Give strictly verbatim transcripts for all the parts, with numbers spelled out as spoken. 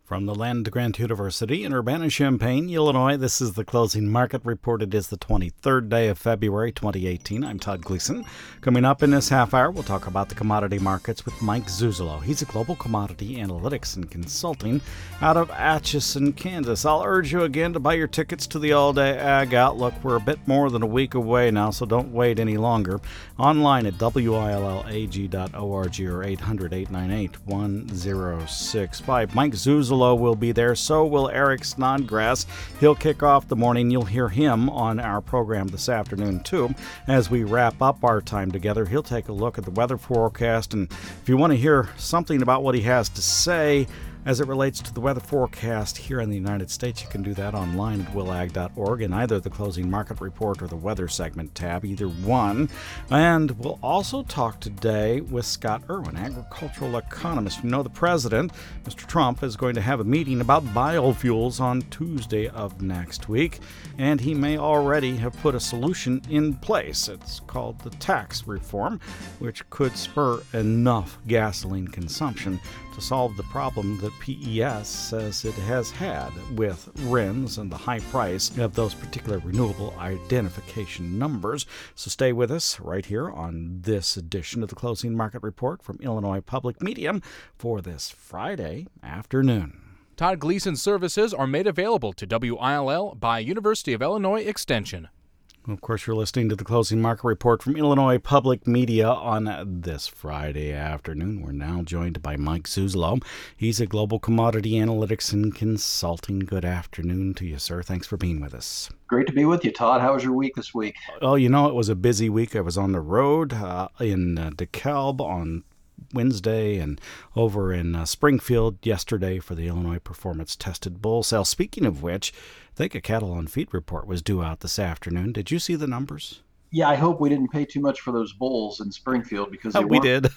From the land grant University in Urbana-Champaign, Illinois, this is the Closing Market Report. It is the twenty-third day of February, twenty eighteen. I'm Todd Gleason. Coming up in this half hour, we'll talk about the commodity markets with Mike Zuzolo. He's a global commodity analytics and consulting out of Atchison, Kansas. I'll urge you again to buy your tickets to the all-day Ag Outlook. We're a bit more than a week away now, so don't wait any longer. Online at W I L L A G dot org or eight hundred, eight nine eight, one zero six five. Mike Zuzolo will be there. So will Eric Snodgrass. He'll kick off the morning. You'll hear him on our program this afternoon, too. As we wrap up our time together, he'll take a look at the weather forecast. And if you want to hear something about what he has to say as it relates to the weather forecast here in the United States, you can do that online at will ag dot org in either the Closing Market Report or the Weather Segment tab, either one. And we'll also talk today with Scott Irwin, agricultural economist. You know, the president, Mister Trump, is going to have a meeting about biofuels on Tuesday of next week, and he may already have put a solution in place. It's called the tax reform, which could spur enough gasoline consumption to solve the problem that P E S says it has had with R I Ns and the high price of those particular renewable identification numbers. So stay with us right here on this edition of the Closing Market Report from Illinois Public Media for this Friday afternoon. Todd Gleason services are made available to W I L L by University of Illinois Extension. Of course, you're listening to the Closing Market Report from Illinois Public Media on this Friday afternoon. We're now joined by Mike Zuzolo. He's a global commodity analytics and consulting. Good afternoon to you, sir. Thanks for being with us. Great to be with you, Todd. How was your week this week? Oh, you know, it was a busy week. I was on the road uh, in uh, DeKalb on Wednesday and over in uh, Springfield yesterday for the Illinois Performance Tested Bull Sale. Speaking of which, I think a cattle on feed report was due out this afternoon. Did you see the numbers? Yeah, I hope we didn't pay too much for those bulls in Springfield because they oh, we weren't,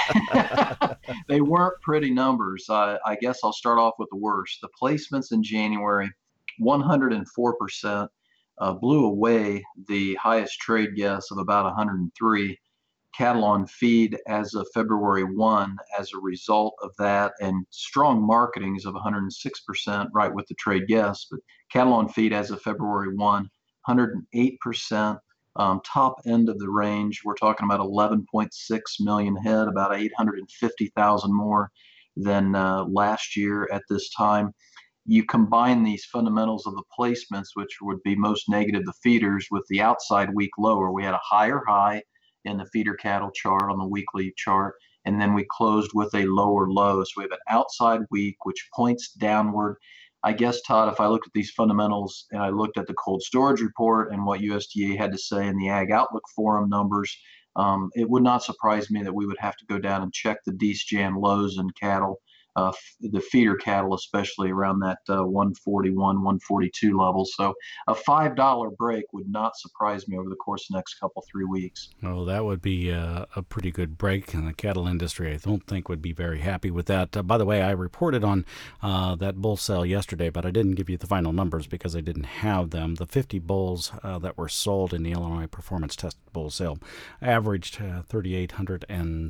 did. they weren't pretty numbers. Uh, I guess I'll start off with the worst. The placements in January, one hundred four percent, uh, blew away the highest trade guess of about one hundred three. Cattle on feed as of February first as a result of that, and strong marketings of one hundred six percent right with the trade guess. But cattle on feed as of February first, one hundred eight percent, um, top end of the range. We're talking about eleven point six million head, about eight hundred fifty thousand more than uh, last year at this time. You combine these fundamentals of the placements, which would be most negative, the feeders, with the outside week lower. We had a higher high in the feeder cattle chart on the weekly chart, and then we closed with a lower low. So we have an outside week which points downward. I guess, Todd, if I looked at these fundamentals and I looked at the cold storage report and what U S D A had to say in the Ag Outlook Forum numbers, um, it would not surprise me that we would have to go down and check the D S J A N lows in cattle, uh, the feeder cattle, especially around that uh, one forty-one, one forty-two level. So a five dollar break would not surprise me over the course of the next couple, three weeks. Well, that would be a, a pretty good break, and the cattle industry, I don't think, would be very happy with that. Uh, by the way, I reported on uh, that bull sale yesterday, but I didn't give you the final numbers because I didn't have them. The fifty bulls uh, that were sold in the Illinois Performance Test Bull Sale averaged uh, three thousand eight hundred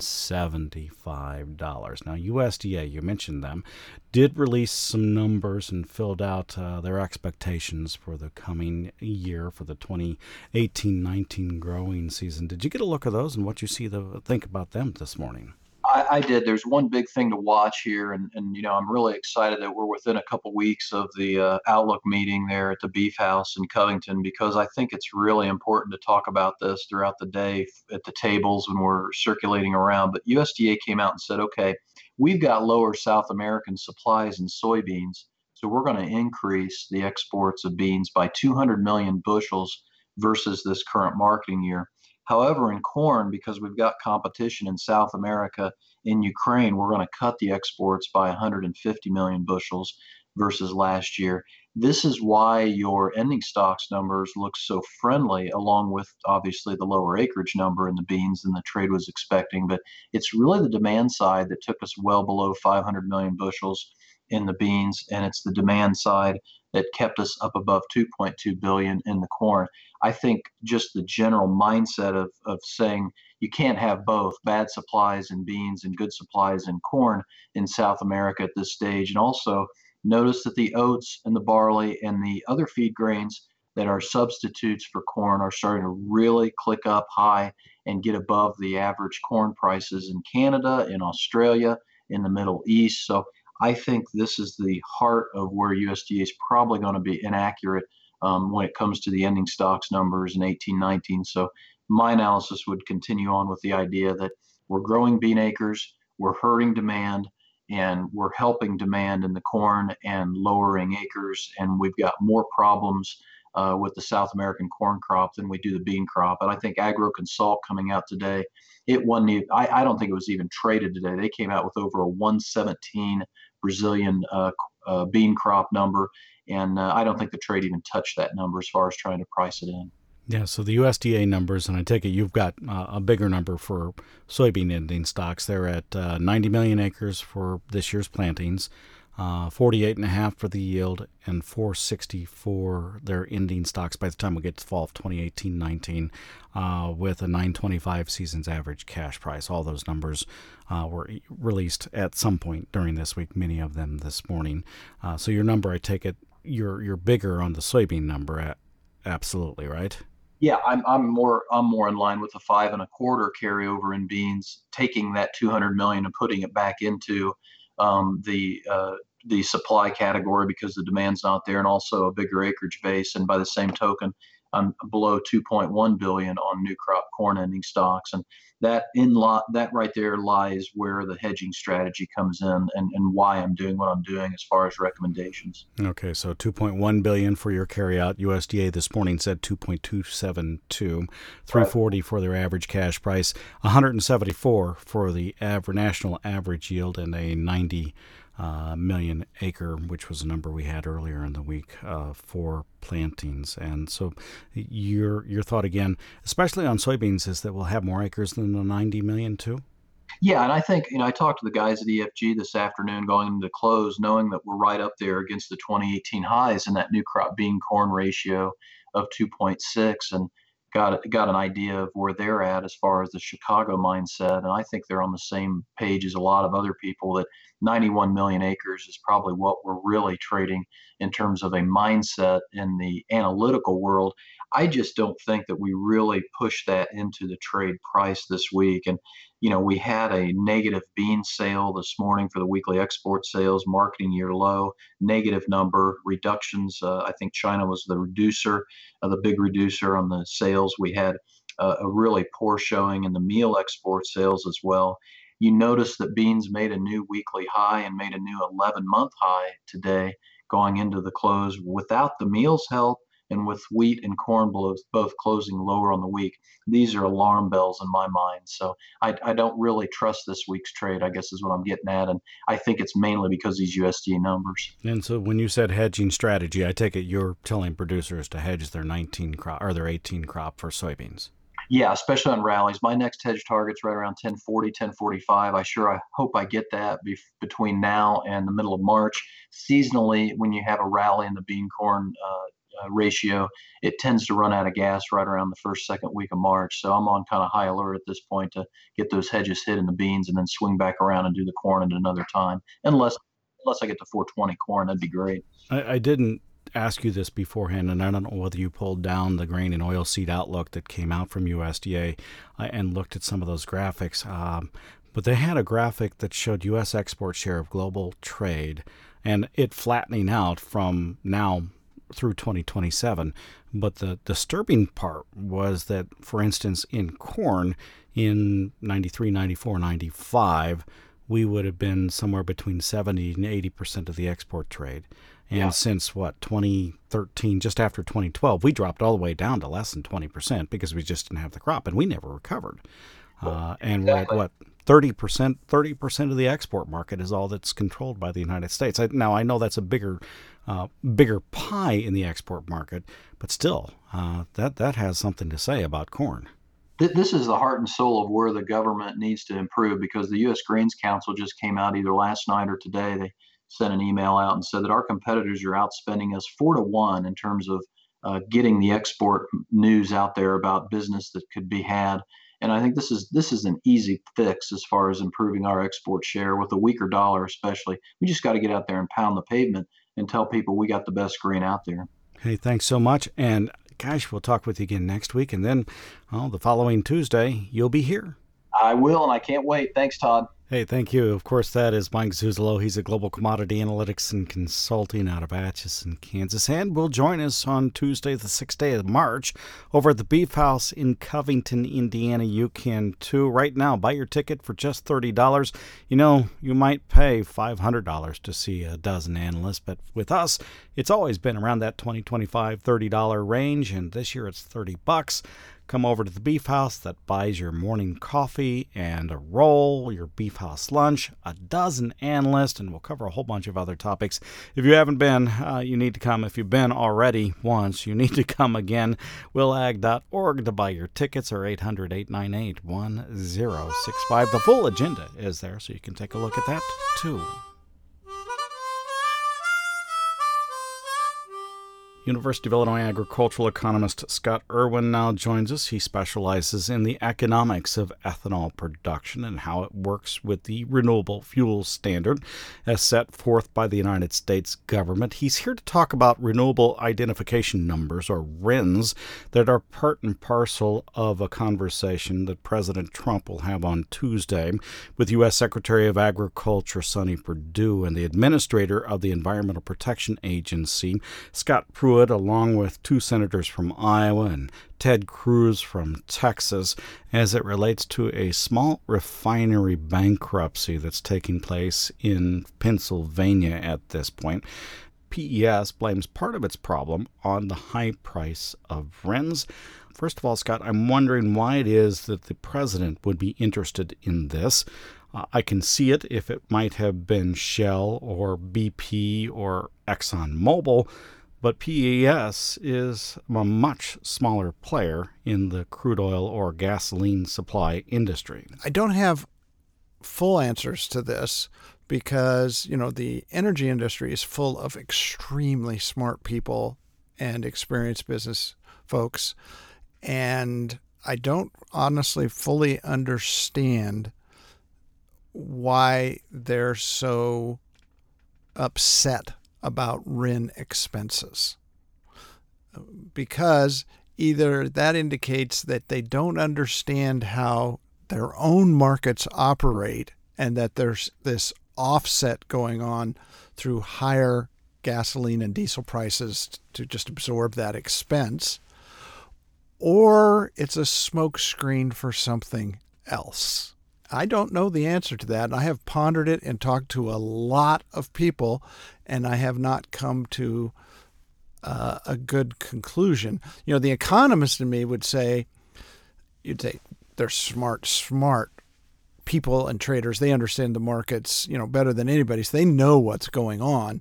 seventy-five dollars. Now, U S D A, you mentioned them, did release some numbers and filled out uh, their expectations for the coming year for the twenty eighteen nineteen growing season. Did you get a look at those and what you see the think about them this morning? I, I did. There's one big thing to watch here, and, and you know I'm really excited that we're within a couple weeks of the uh, Outlook meeting there at the Beef House in Covington, because I think it's really important to talk about this throughout the day at the tables when we're circulating around. But U S D A came out and said, okay, we've got lower South American supplies in soybeans, so we're going to increase the exports of beans by two hundred million bushels versus this current marketing year. However, in corn, because we've got competition in South America, in Ukraine, we're going to cut the exports by one hundred fifty million bushels versus last year. This is why your ending stocks numbers look so friendly, along with obviously the lower acreage number in the beans than the trade was expecting. But it's really the demand side that took us well below five hundred million bushels in the beans, and it's the demand side that kept us up above two point two billion in the corn. I think just the general mindset of, of saying you can't have both bad supplies in beans and good supplies in corn in South America at this stage, and also Notice that the oats and the barley and the other feed grains that are substitutes for corn are starting to really click up high and get above the average corn prices in Canada, in Australia, in the Middle East. So I think this is the heart of where U S D A is probably going to be inaccurate um, when it comes to the ending stocks numbers in eighteen nineteen. So my analysis would continue on with the idea that we're growing bean acres, we're hurting demand, and we're helping demand in the corn and lowering acres. And we've got more problems uh, with the South American corn crop than we do the bean crop. And I think AgroConsult coming out today, it wasn't even, I, I don't think it was even traded today. They came out with over a one seventeen Brazilian uh, uh, bean crop number. And uh, I don't think the trade even touched that number as far as trying to price it in. Yeah, so the U S D A numbers, and I take it you've got uh, a bigger number for soybean ending stocks. They're at uh, ninety million acres for this year's plantings, uh, forty-eight and a half for the yield, and four sixty for their ending stocks by the time we get to fall of twenty eighteen nineteen, uh, with a nine twenty-five season's average cash price. All those numbers uh, were released at some point during this week, many of them this morning. Uh, so your number, I take it, you're you're bigger on the soybean number, at, absolutely, right? Yeah, I'm I'm more I'm more in line with the five and a quarter carryover in beans, taking that two hundred million and putting it back into um, the uh, the supply category because the demand's not there, and also a bigger acreage base. And by the same token, I'm below two point one billion on new crop corn ending stocks, and that in lot that right there lies where the hedging strategy comes in, and, and why I'm doing what I'm doing as far as recommendations. Okay, so two point one billion dollars for your carryout. U S D A this morning said two point two seven two, three forty for their average cash price, one seventy-four for the average national average yield, and a ninety uh, million acre, which was a number we had earlier in the week uh, for plantings. And so your your thought again, especially on soybeans, is that we'll have more acres than the ninety million too? Yeah, and I think, you know, I talked to the guys at E F G this afternoon going into close, knowing that we're right up there against the twenty eighteen highs in that new crop bean corn ratio of two point six, and got got an idea of where they're at as far as the Chicago mindset. And I think they're on the same page as a lot of other people, that ninety-one million acres is probably what we're really trading in terms of a mindset in the analytical world. I just don't think that we really push that into the trade price this week. And, you know, we had a negative bean sale this morning for the weekly export sales, marketing year low, negative number, reductions. Uh, I think China was the reducer, uh, the big reducer on the sales. We had uh, a really poor showing in the meal export sales as well. You notice that beans made a new weekly high and made a new eleven-month high today going into the close without the meals help, and with wheat and corn both, both closing lower on the week. These are alarm bells in my mind. So I, I don't really trust this week's trade, I guess is what I'm getting at. And I think it's mainly because of these U S D A numbers. And so when you said hedging strategy, I take it you're telling producers to hedge their nineteen crop or their eighteen crop for soybeans. Yeah, especially on rallies. My next hedge target's right around ten forty, ten forty-five. I sure I hope I get that be- between now and the middle of March. Seasonally, when you have a rally in the bean corn uh, uh, ratio, it tends to run out of gas right around the first, second week of March. So I'm on kind of high alert at this point to get those hedges hit in the beans and then swing back around and do the corn at another time. Unless unless I get to four twenty corn, that'd be great. I, I didn't ask you this beforehand, and I don't know whether you pulled down the grain and oilseed outlook that came out from U S D A uh, and looked at some of those graphics. Um, but they had a graphic that showed U S export share of global trade and it flattening out from now through twenty twenty-seven. But the disturbing part was that, for instance, in corn in ninety-three, ninety-four, ninety-five, we would have been somewhere between seventy and eighty percent of the export trade. And yeah. since, what, twenty thirteen, just after twenty twelve, we dropped all the way down to less than twenty percent because we just didn't have the crop, and we never recovered. Uh, and exactly. We're at, what, thirty percent, thirty percent of the export market is all that's controlled by the United States. I, now, I know that's a bigger uh, bigger pie in the export market, but still, uh, that, that has something to say about corn. This is the heart and soul of where the government needs to improve, because the U S Grains Council just came out either last night or today. They sent an email out and said that our competitors are outspending us four to one in terms of uh, getting the export news out there about business that could be had. And I think this is this is an easy fix as far as improving our export share with a weaker dollar, especially. We just got to get out there and pound the pavement and tell people we got the best grain out there. Hey, thanks so much. And gosh, we'll talk with you again next week. And then, well, the following Tuesday, you'll be here. I will, and I can't wait. Thanks, Todd. Hey, thank you. Of course, that is Mike Zuzolo. He's a global commodity analytics and consulting out of Atchison, Kansas, and will join us on Tuesday, the sixth day of March, over at the Beef House in Covington, Indiana. You can, too. Right now, buy your ticket for just thirty dollars. You know, you might pay five hundred dollars to see a dozen analysts, but with us, it's always been around that twenty, twenty-five, thirty dollars range, and this year it's thirty bucks. Come over to the Beef House that buys your morning coffee and a roll, your Beef House lunch, a dozen analysts, and we'll cover a whole bunch of other topics. If you haven't been, uh, you need to come. If you've been already once, you need to come again. will ag dot org to buy your tickets, or eight hundred, eight nine eight, one zero six five. The full agenda is there, so you can take a look at that, too. University of Illinois agricultural economist Scott Irwin now joins us. He specializes in the economics of ethanol production and how it works with the renewable fuel standard as set forth by the United States government. He's here to talk about renewable identification numbers, or R I Ns, that are part and parcel of a conversation that President Trump will have on Tuesday with U S Secretary of Agriculture Sonny Perdue and the administrator of the Environmental Protection Agency, Scott Pruitt, along with two senators from Iowa and Ted Cruz from Texas, as it relates to a small refinery bankruptcy that's taking place in Pennsylvania at this point. P E S blames part of its problem on the high price of R I Ns. First of all, Scott, I'm wondering why it is that the president would be interested in this. Uh, I can see it if it might have been Shell or B P or ExxonMobil, but P E S is a much smaller player in the crude oil or gasoline supply industry. I don't have full answers to this because, you know, the energy industry is full of extremely smart people and experienced business folks. And I don't honestly fully understand why they're so upset about R I N expenses, because either that indicates that they don't understand how their own markets operate and that there's this offset going on through higher gasoline and diesel prices to just absorb that expense, or it's a smokescreen for something else. I don't know the answer to that. I have pondered it and talked to a lot of people, and I have not come to uh, a good conclusion. You know, the economist in me would say, you'd say they're smart, smart people and traders. They understand the markets, you know, better than anybody. So they know what's going on.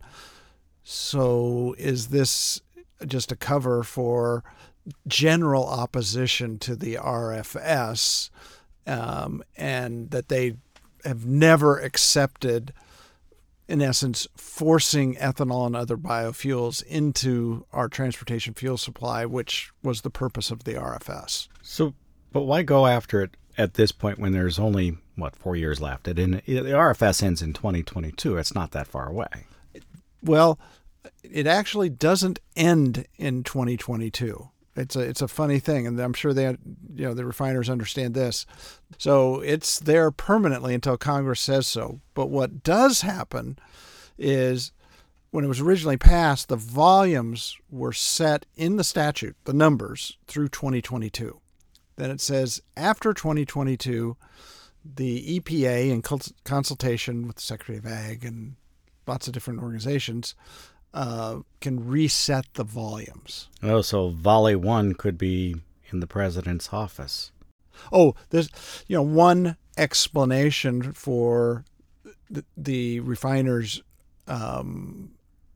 So is this just a cover for general opposition to the R F S? Um, and that they have never accepted, in essence, forcing ethanol and other biofuels into our transportation fuel supply, which was the purpose of the R F S. So, but why go after it at this point when there's only, what, four years left? It in, the R F S ends in twenty twenty-two. It's not that far away. Well, it actually doesn't end in twenty twenty-two. It's a it's a funny thing, and I'm sure they, you know, the refiners understand this. So it's there permanently until Congress says so. But what does happen is when it was originally passed, the volumes were set in the statute, the numbers, through twenty twenty-two. Then it says after twenty twenty-two, the E P A, in consultation with the Secretary of Ag and lots of different organizations, Uh, can reset the volumes. Oh, so Volley One could be in the president's office. Oh, there's, you know, one explanation for the, the refiners' um,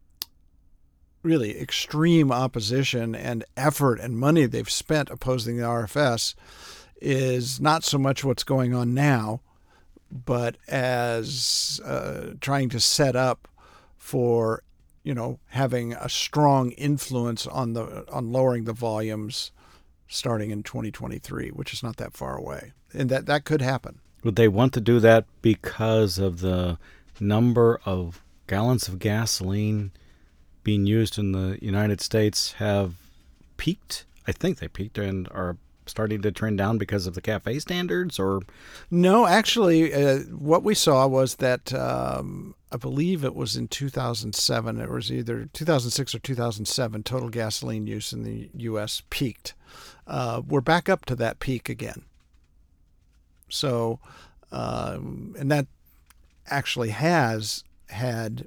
really extreme opposition and effort and money they've spent opposing the R F S is not so much what's going on now, but as uh, trying to set up for, you know, having a strong influence on the on lowering the volumes starting in twenty twenty-three, which is not that far away. And that, that could happen. Would they want to do that because of the number of gallons of gasoline being used in the United States have peaked? I think they peaked and are starting to trend down because of the CAFE standards, or? No, actually, uh, what we saw was that um, I believe it was in two thousand seven. It was either two thousand six or two thousand seven. Total gasoline use in the U S peaked. Uh, we're back up to that peak again. So, um, and that actually has had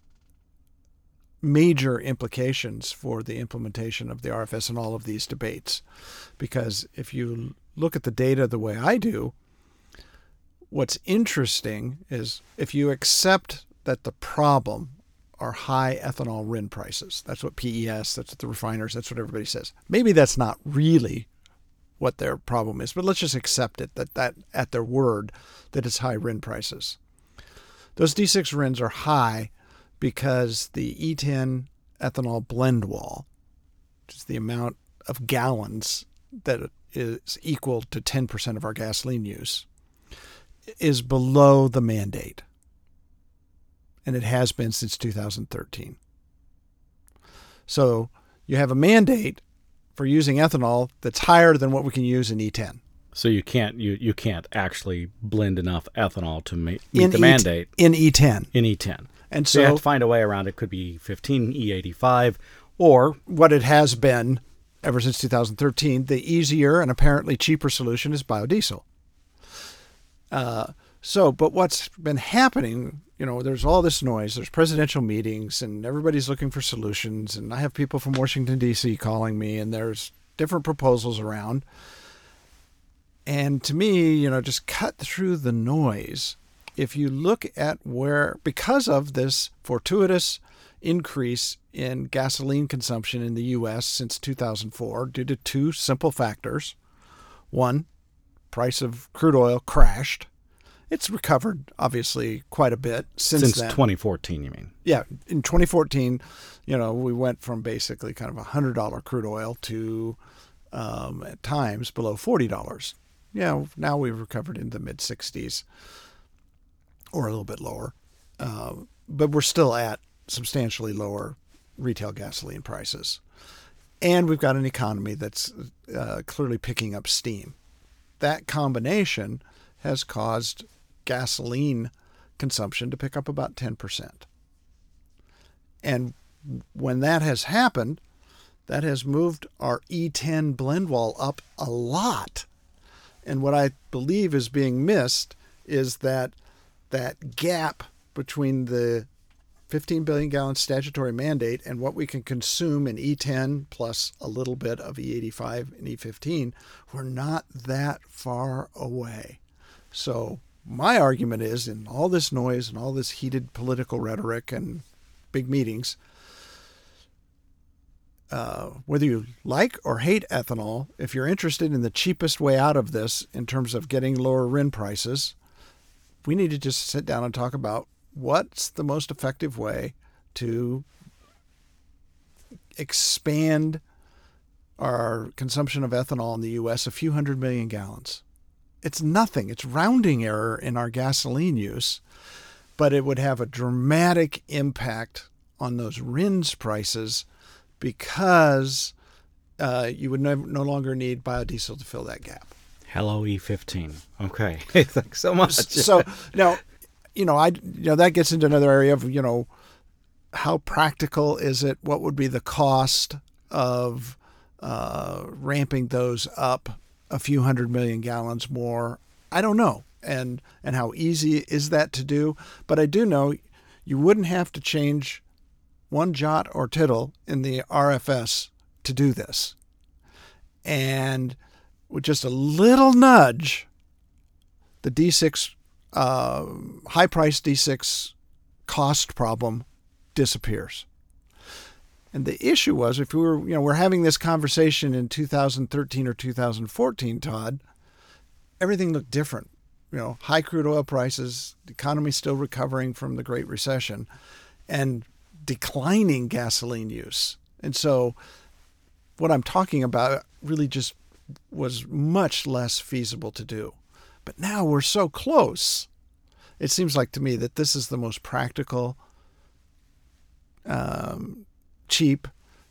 major implications for the implementation of the R F S in all of these debates. Because if you look at the data the way I do, what's interesting is if you accept that the problem are high ethanol R I N prices, that's what P E S, that's what the refiners, that's what everybody says. Maybe that's not really what their problem is, but let's just accept it, that, that at their word, that it's high R I N prices. Those D six R I Ns are high because the E ten ethanol blend wall, which is the amount of gallons that is equal to ten percent of our gasoline use, is below the mandate. And it has been since two thousand thirteen. So you have a mandate for using ethanol that's higher than what we can use in E ten. So you can't you, you can't actually blend enough ethanol to meet, meet in the E- mandate in E ten. in E ten. And So you so have to find a way around it. Could be fifteen E eighty-five, or what it has been ever since two thousand thirteen, the easier and apparently cheaper solution is biodiesel. Uh, so, but what's been happening, you know, there's all this noise, there's presidential meetings, and everybody's looking for solutions. And I have people from Washington, D C calling me, and there's different proposals around. And to me, you know, just cut through the noise. If you look at where, because of this fortuitous increase in gasoline consumption in the U S since two thousand four, due to two simple factors. One, price of crude oil crashed. It's recovered, obviously, quite a bit since, since then. twenty fourteen, you mean? Yeah, in twenty fourteen, you know, we went from basically kind of one hundred dollars crude oil to, um, at times, below forty dollars. Yeah, now we've recovered into the mid sixties. Or a little bit lower. Uh, but we're still at substantially lower retail gasoline prices. And we've got an economy that's uh, clearly picking up steam. That combination has caused gasoline consumption to pick up about ten percent. And when that has happened, that has moved our E ten blend wall up a lot. And what I believe is being missed is that that gap between the fifteen billion gallon statutory mandate and what we can consume in E ten plus a little bit of E eighty-five and E fifteen, we're not that far away. So my argument is, in all this noise and all this heated political rhetoric and big meetings, uh, whether you like or hate ethanol, if you're interested in the cheapest way out of this in terms of getting lower R I N prices, we need to just sit down and talk about what's the most effective way to expand our consumption of ethanol in the U S a few hundred million gallons. It's nothing. It's rounding error in our gasoline use, but it would have a dramatic impact on those R I Ns prices because uh, you would no, no longer need biodiesel to fill that gap. Hello, E fifteen. Okay. Thanks so much. So now, you know, I you know that gets into another area of, you know, how practical is it? What would be the cost of uh, ramping those up a few hundred million gallons more? I don't know. And and how easy is that to do? But I do know you wouldn't have to change one jot or tittle in the R F S to do this. And with just a little nudge, the D six, uh, high-priced D six cost problem disappears. And the issue was, if we were, you know, we're having this conversation in two thousand thirteen or two thousand fourteen, Todd, everything looked different. You know, high crude oil prices, the economy still recovering from the Great Recession, and declining gasoline use. And so what I'm talking about really just was much less feasible to do. But now we're so close. It seems like to me that this is the most practical, um, cheap,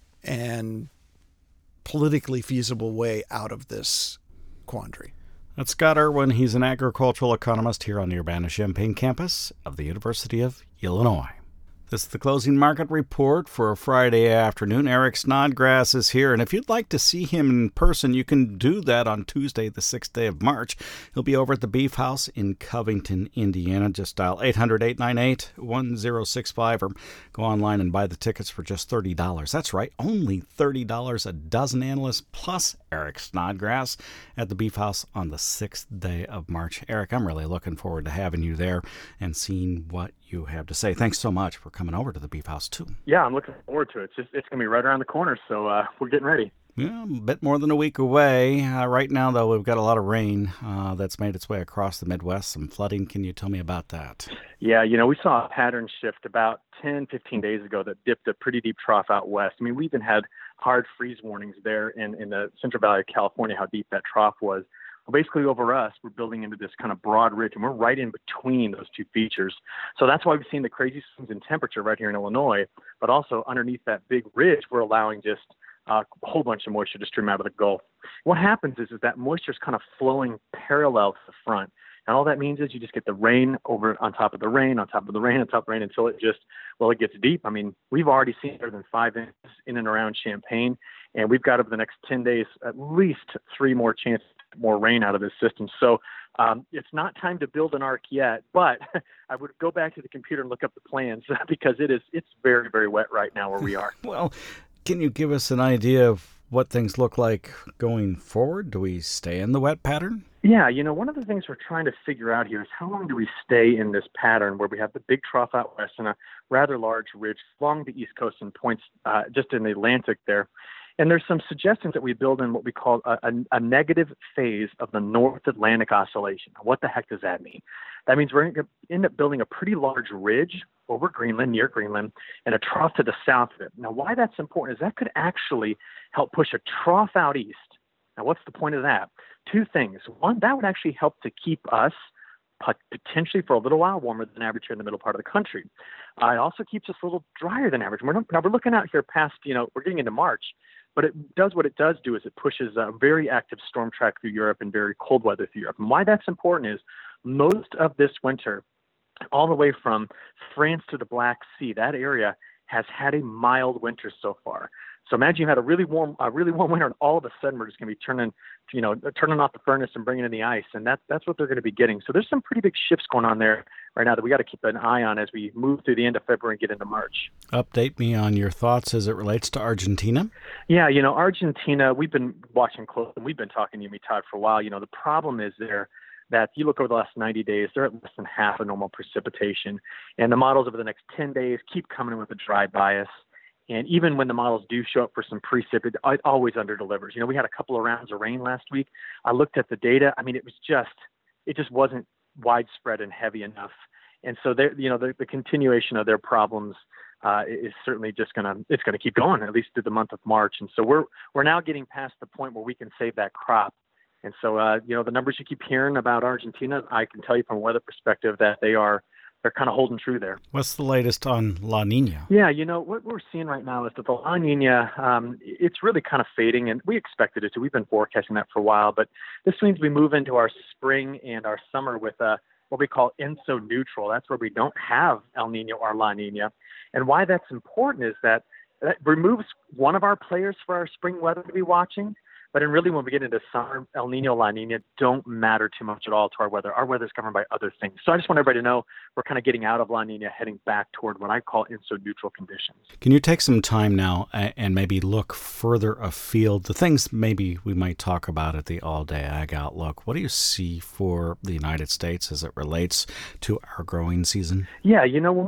and politically feasible way out of this quandary. That's Scott Irwin. He's an agricultural economist here on the Urbana-Champaign campus of the University of Illinois. This is the Closing Market Report for a Friday afternoon. Eric Snodgrass is here, and if you'd like to see him in person, you can do that on Tuesday, the sixth day of March. He'll be over at the Beef House in Covington, Indiana. Just dial eight hundred, eight nine eight, one zero six five or go online and buy the tickets for just thirty dollars. That's right, only thirty dollars. A dozen analysts plus Eric Snodgrass at the Beef House on the sixth day of March. Eric, I'm really looking forward to having you there and seeing what you have to say. Thanks so much for coming over to the Beef House, too. Yeah, I'm looking forward to it. It's just it's going to be right around the corner, so uh, we're getting ready. Yeah, a bit more than a week away. Uh, right now, though, we've got a lot of rain uh, that's made its way across the Midwest. Some flooding. Can you tell me about that? Yeah, you know, we saw a pattern shift about ten, fifteen days ago that dipped a pretty deep trough out west. I mean, we even had hard freeze warnings there in, in the Central Valley of California, how deep that trough was. Well, basically, over us, we're building into this kind of broad ridge, and we're right in between those two features. So that's why we've seen the crazy swings in temperature right here in Illinois, but also underneath that big ridge, we're allowing just uh, a whole bunch of moisture to stream out of the Gulf. What happens is, is that moisture is kind of flowing parallel to the front. And all that means is you just get the rain over on top of the rain, on top of the rain, on top of the rain until it just, well, it gets deep. I mean, we've already seen more than five inches in and around Champaign, and we've got over the next ten days at least three more chances, more rain out of this system. So um, it's not time to build an ark yet, but I would go back to the computer and look up the plans because it is it's very, very wet right now where we are. Well, can you give us an idea of what things look like going forward? Do we stay in the wet pattern? Yeah, you know, one of the things we're trying to figure out here is how long do we stay in this pattern where we have the big trough out west and a rather large ridge along the East Coast and points uh, just in the Atlantic there. And there's some suggestions that we build in what we call a, a, a negative phase of the North Atlantic Oscillation. Now, what the heck does that mean? That means we're going to end up building a pretty large ridge over Greenland, near Greenland, and a trough to the south of it. Now, why that's important is that could actually help push a trough out east. Now, what's the point of that? Two things. One, that would actually help to keep us potentially for a little while warmer than average here in the middle part of the country. Uh, it also keeps us a little drier than average. We're not, now, we're looking out here past, you know, we're getting into March, but it does what it does do is it pushes a very active storm track through Europe and very cold weather through Europe. And why that's important is most of this winter, all the way from France to the Black Sea, that area has had a mild winter so far. So imagine you had a really warm, a really warm winter, and all of a sudden we're just going to be turning, you know, turning off the furnace and bringing in the ice, and that's that's what they're going to be getting. So there's some pretty big shifts going on there right now that we got to keep an eye on as we move through the end of February and get into March. Update me on your thoughts as it relates to Argentina. Yeah, you know, Argentina, we've been watching close, and we've been talking to you, me, Todd, for a while. You know, the problem is there that you look over the last ninety days, they're at less than half of normal precipitation, and the models over the next ten days keep coming in with a dry bias. And even when the models do show up for some precip, it, it always underdelivers. You know, we had a couple of rounds of rain last week. I looked at the data. I mean, it was just, it just wasn't widespread and heavy enough. And so, you know, the, the continuation of their problems uh, is certainly just going to, it's going to keep going at least through the month of March. And so we're we're now getting past the point where we can save that crop. And so, uh, you know, the numbers you keep hearing about Argentina, I can tell you from a weather perspective that they are. They're kind of holding true there. What's the latest on La Nina? Yeah, you know, what we're seeing right now is that the La Nina, um, it's really kind of fading, and we expected it to. We've been forecasting that for a while, but this means we move into our spring and our summer with a, what we call ENSO neutral. That's where we don't have El Nino or La Nina. And why that's important is that that removes one of our players for our spring weather to be watching. But in really, when we get into summer, El Nino, La Nina don't matter too much at all to our weather. Our weather is governed by other things. So I just want everybody to know we're kind of getting out of La Nina, heading back toward what I call ENSO-neutral conditions. Can you take some time now and maybe look further afield? The things maybe we might talk about at the All-Day Ag Outlook. What do you see for the United States as it relates to our growing season? Yeah, you know, when we kind of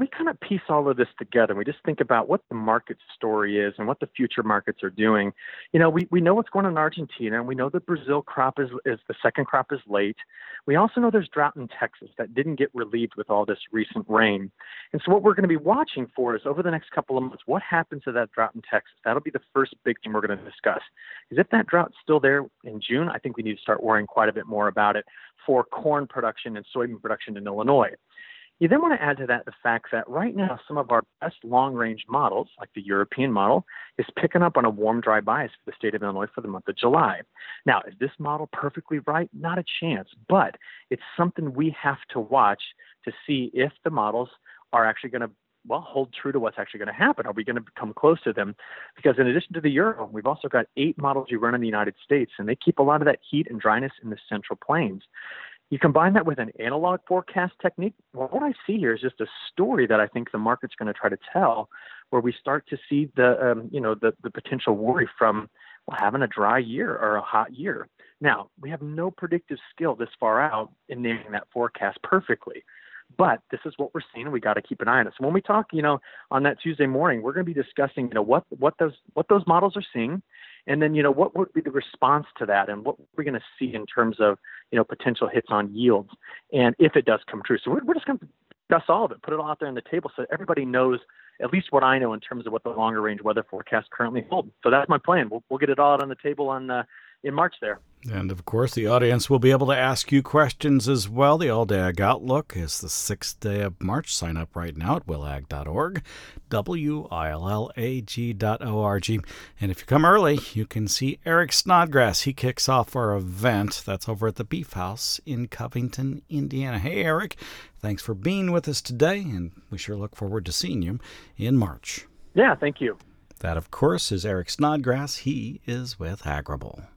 piece all of this together and we just think about what the market story is and what the future markets are doing, you know, we, we know what's going on in Argentina, and we know the Brazil crop is, is the second crop is late. We also know there's drought in Texas that didn't get relieved with all this recent rain. And so what we're going to be watching for is over the next couple of months, what happens to that drought in Texas? That'll be the first big thing we're going to discuss. Because if that drought's still there in June, I think we need to start worrying quite a bit more about it for corn production and soybean production in Illinois. You then want to add to that the fact that right now, some of our best long-range models, like the European model, is picking up on a warm, dry bias for the state of Illinois for the month of July. Now, is this model perfectly right? Not a chance, but it's something we have to watch to see if the models are actually going to, well, hold true to what's actually going to happen. Are we going to come close to them? Because in addition to the Euro, we've also got eight models you run in the United States, and they keep a lot of that heat and dryness in the Central Plains. You combine that with an analog forecast technique. Well, what I see here is just a story that I think the market's going to try to tell, where we start to see the, um, you know, the, the potential worry from well, having a dry year or a hot year. Now, we have no predictive skill this far out in naming that forecast perfectly, but this is what we're seeing, and we got to keep an eye on it. So when we talk, you know, on that Tuesday morning, we're going to be discussing, you know, what what those what those models are seeing. And then, you know, what would be the response to that, and what we're going to see in terms of, you know, potential hits on yields, and if it does come true. So we're, we're just going to discuss all of it, put it all out there on the table so everybody knows at least what I know in terms of what the longer range weather forecasts currently hold. So that's my plan. We'll, we'll get it all out on the table on uh, in March there. And, of course, the audience will be able to ask you questions as well. The All-Day Ag Outlook is the sixth day of March. Sign up right now at will ag dot org, W I L L A G dot O R G. And if you come early, you can see Eric Snodgrass. He kicks off our event. That's over at the Beef House in Covington, Indiana. Hey, Eric, thanks for being with us today, and we sure look forward to seeing you in March. Yeah, thank you. That, of course, is Eric Snodgrass. He is with Agrible.